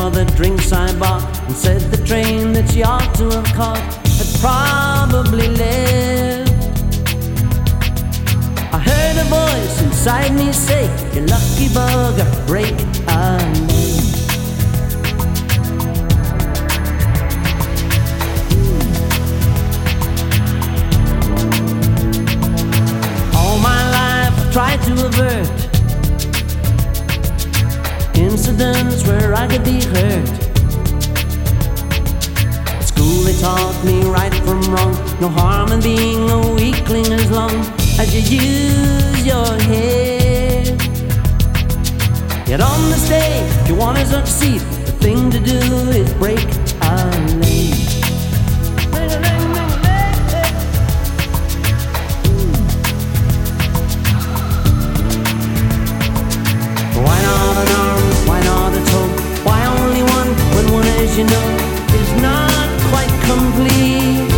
for the drinks I bought, and said the train that she ought to have caught had probably left. I heard a voice inside me say, "You lucky bugger, break a leg." All my life I've tried to avert incidents where I could be hurt. At school they taught me right from wrong, no harm in being a weakling as long as you use your head. Yet on the stage, if you want to succeed, the thing to do is break a leg. Why not an arm? Why not a toe? Why only one when one, as you know, is not quite complete?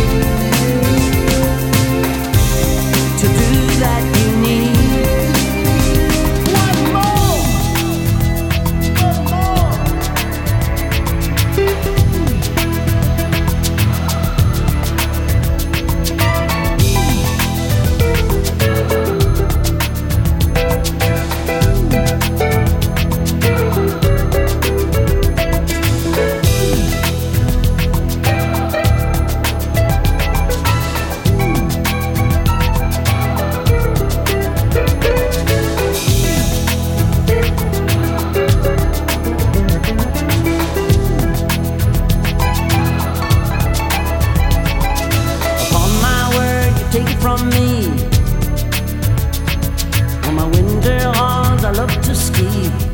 To do that you need one more. Take it from me, on my winter halls I love to ski.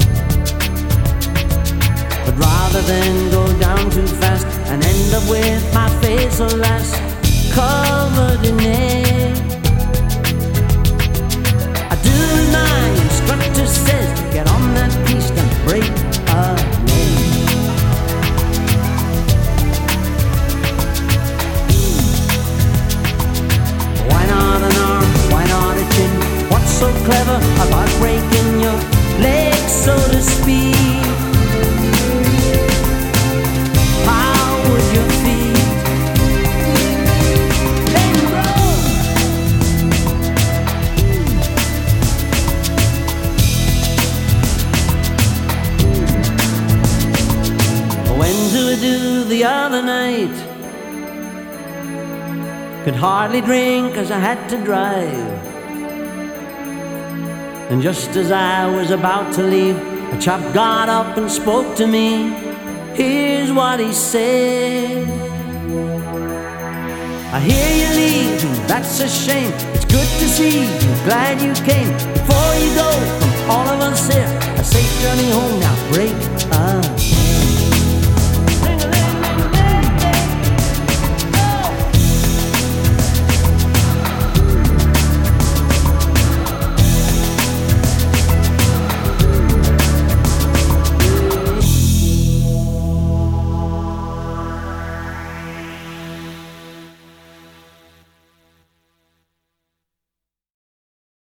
But rather than go down too fast and end up with my face, alas, covered in egg, I do as my instructor says, get on that piste and break a leg. What's so clever about breaking your legs, so to speak? How would you feel? Let go. When do we do the other night? Could hardly drink 'cause I had to drive. And just as I was about to leave, a chap got up and spoke to me. Here's what he said: I hear you leave, and that's a shame. It's good to see you, glad you came. Before you go, from all of us here, a safe journey home. Now break